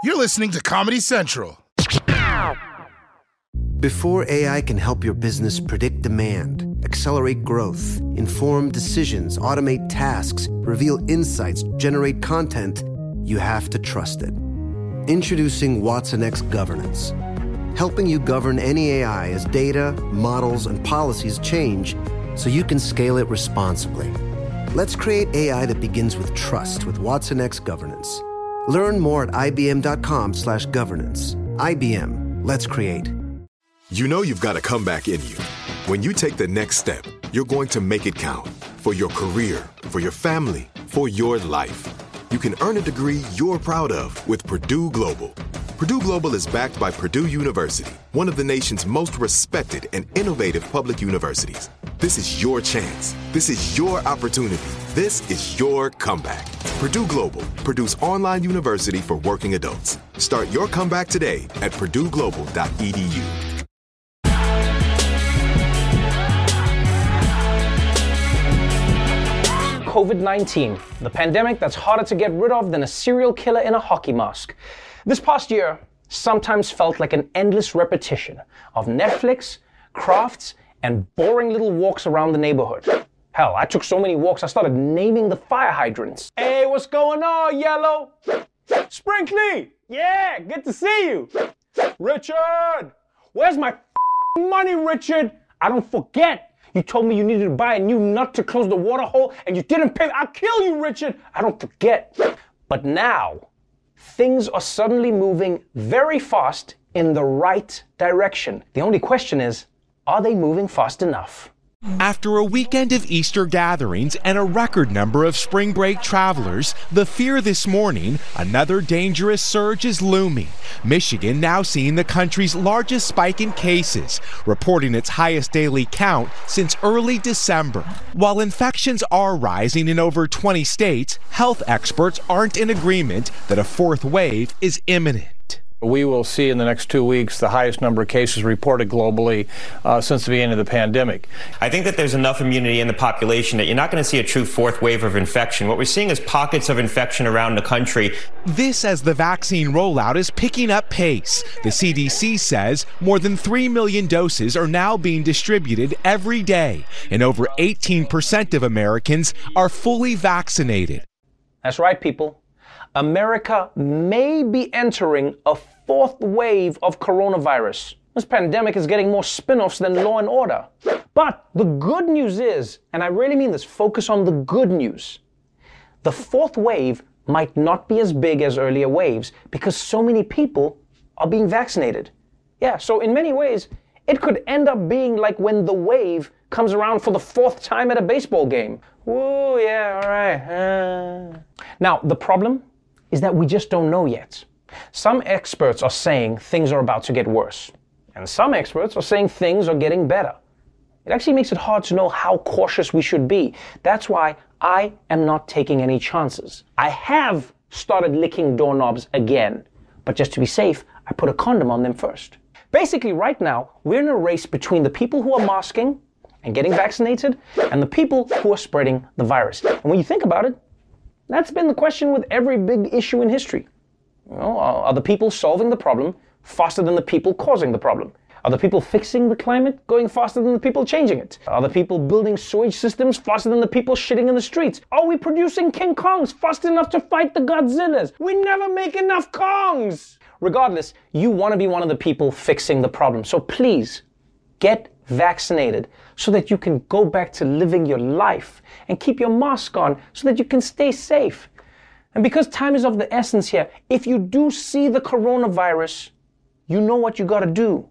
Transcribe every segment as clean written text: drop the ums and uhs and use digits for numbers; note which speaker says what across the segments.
Speaker 1: You're listening to Comedy Central.
Speaker 2: Before AI can help your business predict demand, accelerate growth, inform decisions, automate tasks, reveal insights, generate content, you have to trust it. Introducing watsonx Governance, helping you govern any AI as data, models, and policies change so you can scale it responsibly. Let's create AI that begins with trust with watsonx Governance. Learn more at ibm.com/governance. IBM, let's create.
Speaker 3: You know you've got a comeback in you. When you take the next step, you're going to make it count. For your career, for your family, for your life. You can earn a degree you're proud of with Purdue Global. Purdue Global is backed by Purdue University, one of the nation's most respected and innovative public universities. This is your chance. This is your opportunity. This is your comeback. Purdue Global, Purdue's online university for working adults. Start your comeback today at purdueglobal.edu.
Speaker 4: COVID-19, the pandemic that's harder to get rid of than a serial killer in a hockey mask. This past year sometimes felt like an endless repetition of Netflix, crafts, and boring little walks around the neighborhood. Hell, I took so many walks I started naming the fire hydrants. Hey, what's going on, Yellow? Sprinkly! Yeah, good to see you. Richard! Where's my money, Richard? I don't forget. You told me you needed to buy a new nut to close the water hole and you didn't pay. I'll kill you, Richard. I don't forget. But now, things are suddenly moving very fast in the right direction. The only question is, are they moving fast enough?
Speaker 5: After a weekend of Easter gatherings and a record number of spring break travelers, the fear this morning, another dangerous surge is looming. Michigan now seeing the country's largest spike in cases, reporting its highest daily count since early December. While infections are rising in over 20 states, health experts aren't in agreement that a fourth wave is imminent.
Speaker 6: We will see in the next 2 weeks the highest number of cases reported globally since the beginning of the pandemic.
Speaker 7: I think that there's enough immunity in the population that you're not going to see a true fourth wave of infection. What we're seeing is pockets of infection around the country.
Speaker 5: This as the vaccine rollout is picking up pace. The CDC says more than 3 million doses are now being distributed every day, and over 18% of Americans are fully vaccinated.
Speaker 4: That's right, people. America may be entering a fourth wave of coronavirus. This pandemic is getting more spin-offs than Law and Order. But the good news is, and I really mean this, focus on the good news. The fourth wave might not be as big as earlier waves because so many people are being vaccinated. Yeah, so in many ways, it could end up being like when the wave comes around for the fourth time at a baseball game. Woo, yeah, all right. Now, the problem is that we just don't know yet. Some experts are saying things are about to get worse, and some experts are saying things are getting better. It actually makes it hard to know how cautious we should be. That's why I am not taking any chances. I have started licking doorknobs again, but just to be safe, I put a condom on them first. Basically, right now, we're in a race between the people who are masking and getting vaccinated and the people who are spreading the virus. And when you think about it, that's been the question with every big issue in history. You know, are the people solving the problem faster than the people causing the problem? Are the people fixing the climate going faster than the people changing it? Are the people building sewage systems faster than the people shitting in the streets? Are we producing King Kongs fast enough to fight the Godzillas? We never make enough Kongs! Regardless, you want to be one of the people fixing the problem. So please, get vaccinated so that you can go back to living your life and keep your mask on so that you can stay safe. And because time is of the essence here, if you do see the coronavirus, you know what you gotta do.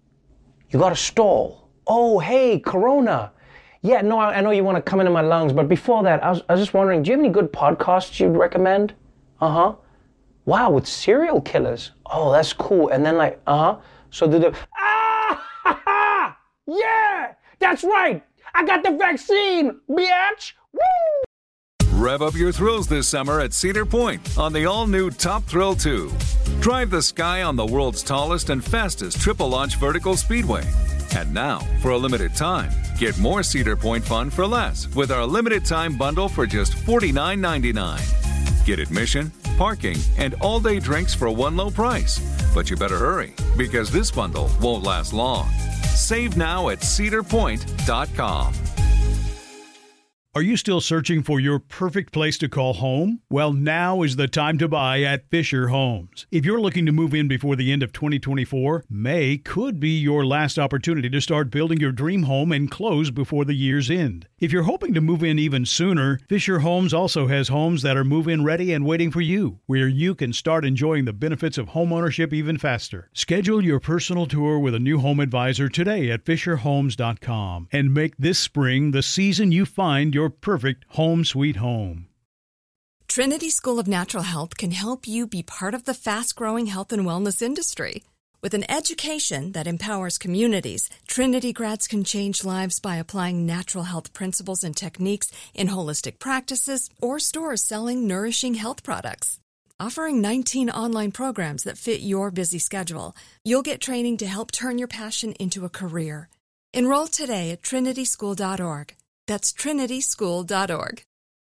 Speaker 4: You gotta stall. Oh, hey, Corona. Yeah, no, I know you want to come into my lungs, but before that, I was just wondering, do you have any good podcasts you'd recommend? Uh-huh. Wow, with serial killers. Oh, that's cool. And then like, so yeah, that's right. I got the vaccine, bitch. Woo!
Speaker 8: Rev up your thrills this summer at Cedar Point on the all-new Top Thrill 2. Drive the sky on the world's tallest and fastest triple-launch vertical speedway. And now, for a limited time, get more Cedar Point fun for less with our limited time bundle for just $49.99. Get admission, parking, and all-day drinks for one low price. But you better hurry, because this bundle won't last long. Save now at cedarpoint.com.
Speaker 9: Are you still searching for your perfect place to call home? Well, now is the time to buy at Fisher Homes. If you're looking to move in before the end of 2024, May could be your last opportunity to start building your dream home and close before the year's end. If you're hoping to move in even sooner, Fisher Homes also has homes that are move-in ready and waiting for you, where you can start enjoying the benefits of homeownership even faster. Schedule your personal tour with a new home advisor today at FisherHomes.com and make this spring the season you find your perfect home sweet home.
Speaker 10: Trinity School of Natural Health can help you be part of the fast-growing health and wellness industry. With an education that empowers communities, Trinity grads can change lives by applying natural health principles and techniques in holistic practices or stores selling nourishing health products. Offering 19 online programs that fit your busy schedule, you'll get training to help turn your passion into a career. Enroll today at trinityschool.org. That's trinityschool.org.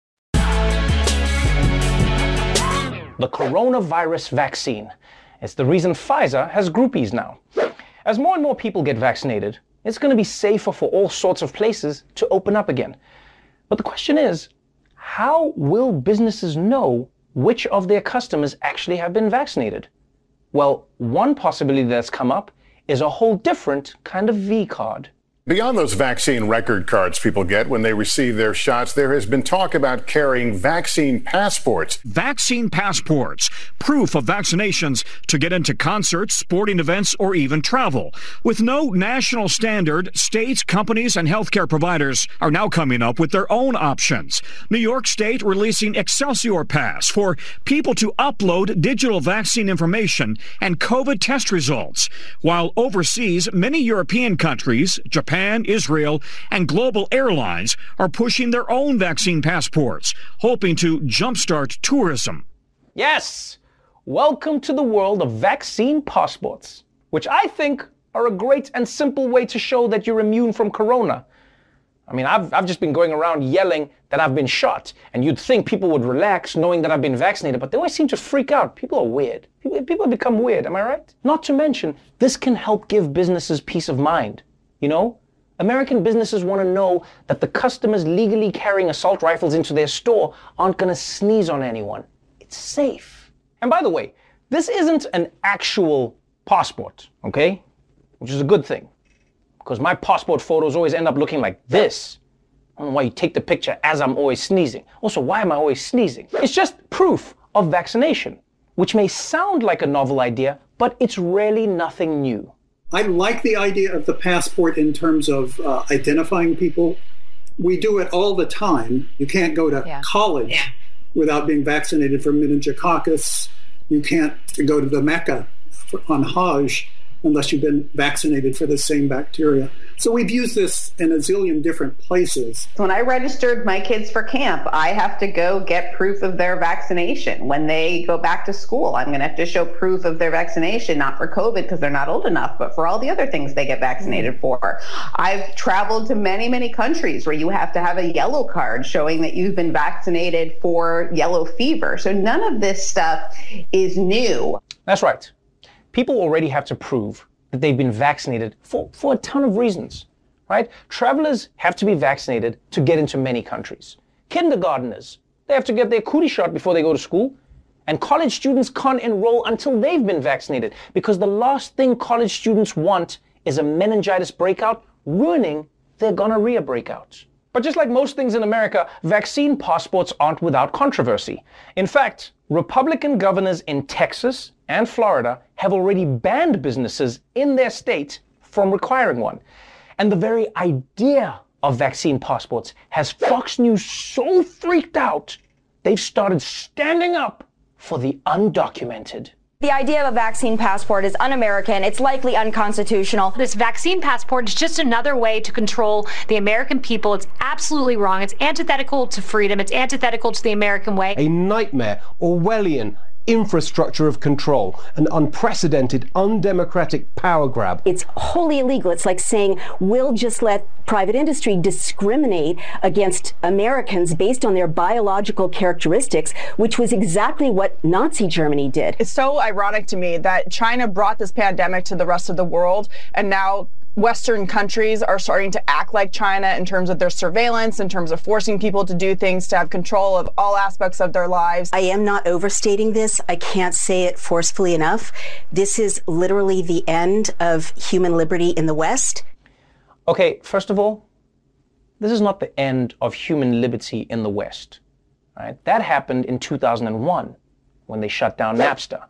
Speaker 4: The coronavirus vaccine. It's the reason Pfizer has groupies now. As more and more people get vaccinated, it's going to be safer for all sorts of places to open up again. But the question is, how will businesses know which of their customers actually have been vaccinated? Well, one possibility that's come up is a whole different kind of V card.
Speaker 11: Beyond those vaccine record cards people get when they receive their shots, there has been talk about carrying vaccine passports.
Speaker 12: Vaccine passports, proof of vaccinations to get into concerts, sporting events, or even travel. With no national standard, states, companies, and healthcare providers are now coming up with their own options. New York State releasing Excelsior Pass for people to upload digital vaccine information and COVID test results. While overseas, many European countries, Japan, Israel, and global airlines are pushing their own vaccine passports, hoping to jumpstart tourism.
Speaker 4: Yes! Welcome to the world of vaccine passports, which I think are a great and simple way to show that you're immune from corona. I mean, I've just been going around yelling that I've been shot, and you'd think people would relax knowing that I've been vaccinated, but they always seem to freak out. People are weird. People have become weird, am I right? Not to mention, this can help give businesses peace of mind. You know, American businesses want to know that the customers legally carrying assault rifles into their store aren't going to sneeze on anyone. It's safe. And by the way, this isn't an actual passport, okay? Which is a good thing, because my passport photos always end up looking like this. I don't know why you take the picture as I'm always sneezing. Also, why am I always sneezing? It's just proof of vaccination, which may sound like a novel idea, but it's really nothing new.
Speaker 13: I like the idea of the passport in terms of identifying people. We do it all the time. You can't go to college without being vaccinated for meningococcus. You can't go to the Mecca on Hajj unless you've been vaccinated for the same bacteria. So we've used this in a zillion different places.
Speaker 14: When I registered my kids for camp, I have to go get proof of their vaccination. When they go back to school, I'm going to have to show proof of their vaccination, not for COVID because they're not old enough, but for all the other things they get vaccinated for. I've traveled to many, many countries where you have to have a yellow card showing that you've been vaccinated for yellow fever. So none of this stuff is new.
Speaker 4: That's right. People already have to prove that they've been vaccinated for a ton of reasons, right? Travelers have to be vaccinated to get into many countries. Kindergarteners, they have to get their cootie shot before they go to school. And college students can't enroll until they've been vaccinated, because the last thing college students want is a meningitis breakout ruining their gonorrhea breakout. But just like most things in America, vaccine passports aren't without controversy. In fact, Republican governors in Texas and Florida have already banned businesses in their state from requiring one. And the very idea of vaccine passports has Fox News so freaked out, they've started standing up for the undocumented.
Speaker 15: The idea of a vaccine passport is un-American. It's likely unconstitutional.
Speaker 16: This vaccine passport is just another way to control the American people. It's absolutely wrong. It's antithetical to freedom. It's antithetical to the American way.
Speaker 17: A nightmare, Orwellian, infrastructure of control, an unprecedented, undemocratic power grab.
Speaker 18: It's wholly illegal. It's like saying we'll just let private industry discriminate against Americans based on their biological characteristics, which was exactly what Nazi Germany did.
Speaker 19: It's so ironic to me that China brought this pandemic to the rest of the world, and now Western countries are starting to act like China in terms of their surveillance, in terms of forcing people to do things, to have control of all aspects of their lives.
Speaker 18: I am not overstating this. I can't say it forcefully enough. This is literally the end of human liberty in the West.
Speaker 4: Okay, first of all, this is not the end of human liberty in the West. Right? That happened in 2001 when they shut down Napster.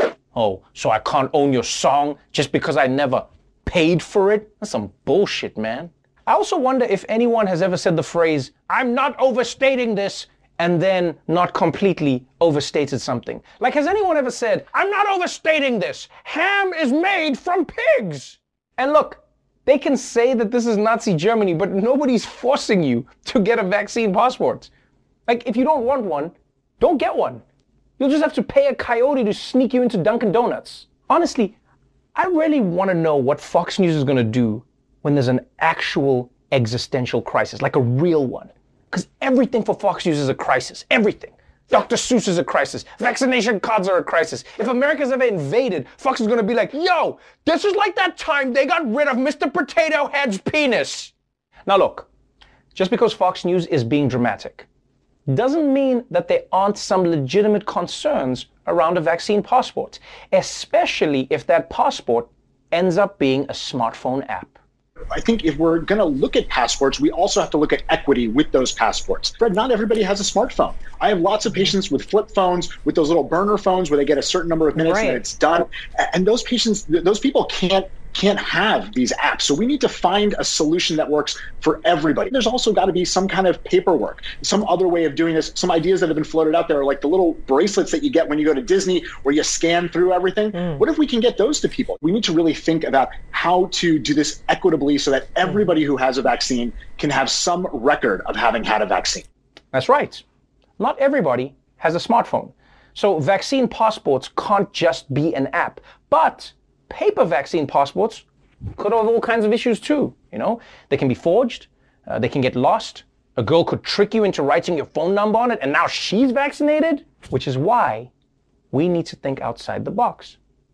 Speaker 4: Oh, so I can't own your song just because I never paid for it? That's some bullshit, man. I also wonder if anyone has ever said the phrase, "I'm not overstating this," and then not completely overstated something. Like, has anyone ever said, "I'm not overstating this. Ham is made from pigs"? And look, they can say that this is Nazi Germany, but nobody's forcing you to get a vaccine passport. Like, if you don't want one, don't get one. You'll just have to pay a coyote to sneak you into Dunkin' Donuts. Honestly, I really want to know what Fox News is going to do when there's an actual existential crisis, like a real one. Because everything for Fox News is a crisis. Everything. Dr. Seuss is a crisis. Vaccination cards are a crisis. If America's ever invaded, Fox is going to be like, yo, this is like that time they got rid of Mr. Potato Head's penis. Now look, just because Fox News is being dramatic doesn't mean that there aren't some legitimate concerns around a vaccine passport, especially if that passport ends up being a smartphone app.
Speaker 20: I think if we're going to look at passports, we also have to look at equity with those passports. Fred, not everybody has a smartphone. I have lots of patients with flip phones, with those little burner phones where they get a certain number of minutes and it's done. And those patients, those people can't have these apps. So we need to find a solution that works for everybody. There's also got to be some kind of paperwork, some other way of doing this. Some ideas that have been floated out there are like the little bracelets that you get when you go to Disney where you scan through everything. What if we can get those to people? We need to really think about how to do this equitably so that everybody who has a vaccine can have some record of having had a vaccine.
Speaker 4: That's right. Not everybody has a smartphone. So vaccine passports can't just be an app, but paper vaccine passports could have all kinds of issues too. You know, they can be forged, they can get lost. A girl could trick you into writing your phone number on it and now she's vaccinated, which is why we need to think outside the box.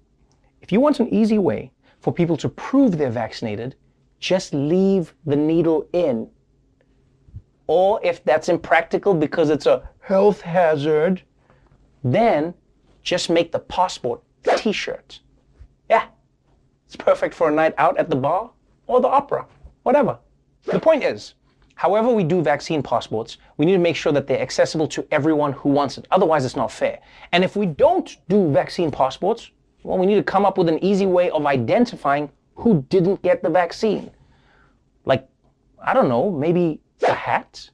Speaker 4: If you want an easy way for people to prove they're vaccinated, just leave the needle in. Or if that's impractical because it's a health hazard, then just make the passport t-shirt. Yeah, it's perfect for a night out at the bar or the opera, whatever. The point is, however we do vaccine passports, we need to make sure that they're accessible to everyone who wants it. Otherwise, it's not fair. And if we don't do vaccine passports, well, we need to come up with an easy way of identifying who didn't get the vaccine. Like, I don't know, maybe a hat?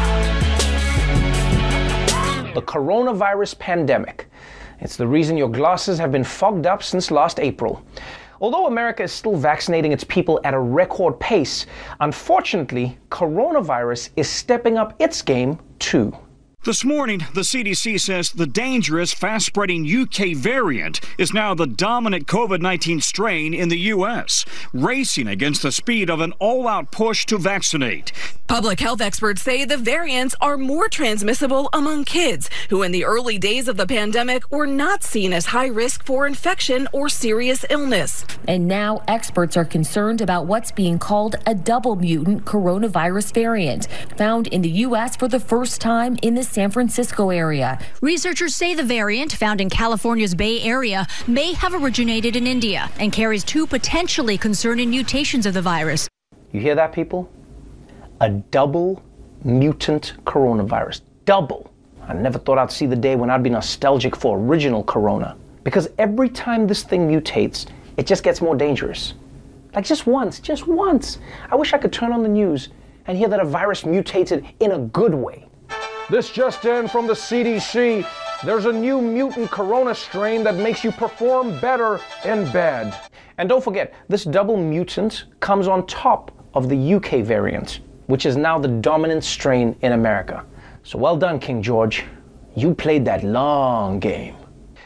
Speaker 4: The coronavirus pandemic. It's the reason your glasses have been fogged up since last April. Although America is still vaccinating its people at a record pace, unfortunately, coronavirus is stepping up its game too.
Speaker 12: This morning, the CDC says the dangerous, fast-spreading UK variant is now the dominant COVID-19 strain in the U.S., racing against the speed of an all-out push to vaccinate.
Speaker 21: Public health experts say the variants are more transmissible among kids, who in the early days of the pandemic were not seen as high risk for infection or serious illness.
Speaker 22: And now experts are concerned about what's being called a double mutant coronavirus variant, found in the U.S. for the first time in the San Francisco area.
Speaker 23: Researchers say the variant, found in California's Bay Area, may have originated in India and carries two potentially concerning mutations of the virus.
Speaker 4: You hear that, people? A double mutant coronavirus. Double. I never thought I'd see the day when I'd be nostalgic for original corona. Because every time this thing mutates, it just gets more dangerous. Like just once. I wish I could turn on the news and hear that a virus mutated in a good way. This just in from the CDC. There's a new mutant corona strain that makes you perform better in bed. And don't forget, this double mutant comes on top of the UK variant, which is now the dominant strain in America. So well done, King George. You played that long game.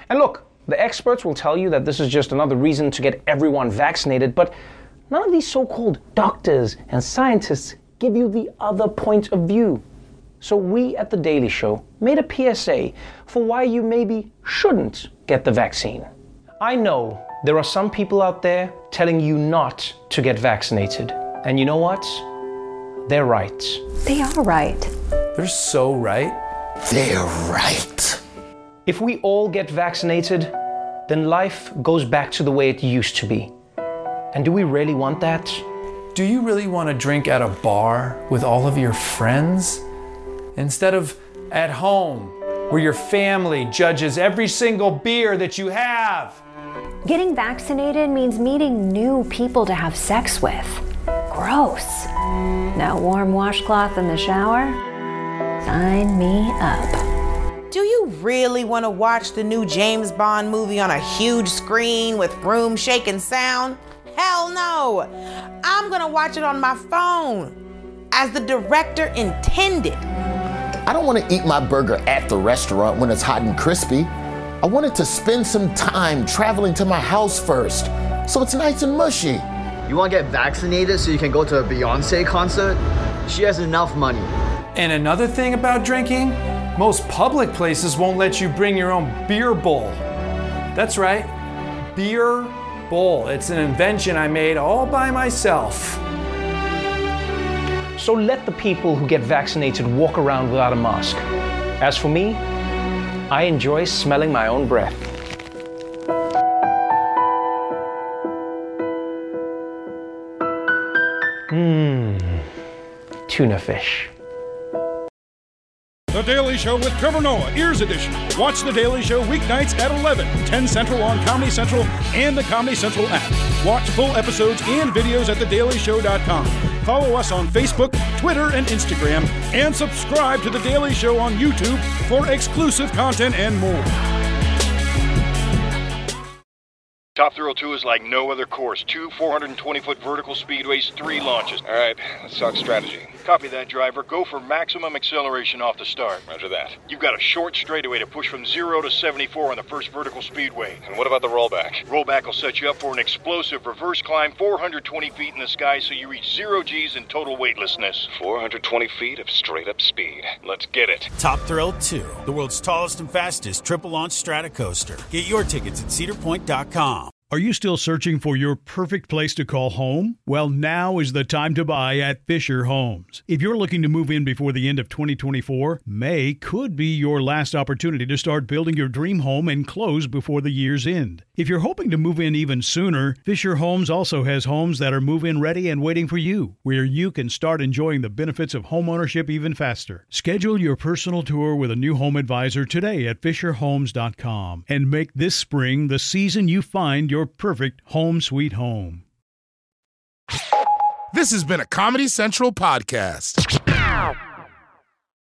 Speaker 4: And look, the experts will tell you that this is just another reason to get everyone vaccinated, but none of these so-called doctors and scientists give you the other point of view. So we at The Daily Show made a PSA for why you maybe shouldn't get the vaccine. I know there are some people out there telling you not to get vaccinated. And you know what? They're right.
Speaker 1: They are right.
Speaker 2: They're so right.
Speaker 3: They're right.
Speaker 4: If we all get vaccinated, then life goes back to the way it used to be. And do we really want that?
Speaker 2: Do you really want to drink at a bar with all of your friends? Instead of at home, where your family judges every single beer that you have?
Speaker 1: Getting vaccinated means meeting new people to have sex with. Gross. No warm washcloth in the shower? Sign me up.
Speaker 24: Do you really want to watch the new James Bond movie on a huge screen with room-shaking sound? Hell no! I'm gonna watch it on my phone, as the director intended.
Speaker 3: I don't want to eat my burger at the restaurant when it's hot and crispy. I wanted to spend some time traveling to my house first, so it's nice and mushy.
Speaker 25: You want to get vaccinated so you can go to a Beyonce concert? She has enough money.
Speaker 2: And another thing about drinking, most public places won't let you bring your own beer bowl. That's right, beer bowl. It's an invention I made all by myself.
Speaker 4: So let the people who get vaccinated walk around without a mask. As for me, I enjoy smelling my own breath. Tuna fish.
Speaker 26: The Daily Show with Trevor Noah, Ears Edition. Watch The Daily Show weeknights at 11, 10 Central on Comedy Central and the Comedy Central app. Watch full episodes and videos at thedailyshow.com. Follow us on Facebook, Twitter, and Instagram, and subscribe to The Daily Show on YouTube for exclusive content and more.
Speaker 27: Top Thrill 2 is like no other course. 2 420-foot vertical speedways, 3 launches. All right, let's talk strategy. Copy that, driver. Go for maximum acceleration off the start. Roger that. You've got a short straightaway to push from 0 to 74 on the first vertical speedway. And what about the rollback? Rollback will set you up for an explosive reverse climb 420 feet in the sky so you reach 0 G's in total weightlessness. 420 feet of straight-up speed. Let's get it.
Speaker 28: Top Thrill 2, the world's tallest and fastest triple-launch Stratocoaster. Get your tickets at cedarpoint.com.
Speaker 9: Are you still searching for your perfect place to call home? Well, now is the time to buy at Fisher Homes. If you're looking to move in before the end of 2024, May could be your last opportunity to start building your dream home and close before the year's end. If you're hoping to move in even sooner, Fisher Homes also has homes that are move-in ready and waiting for you, where you can start enjoying the benefits of homeownership even faster. Schedule your personal tour with a new home advisor today at FisherHomes.com and make this spring the season you find your perfect home sweet home.
Speaker 29: This has been a Comedy Central podcast.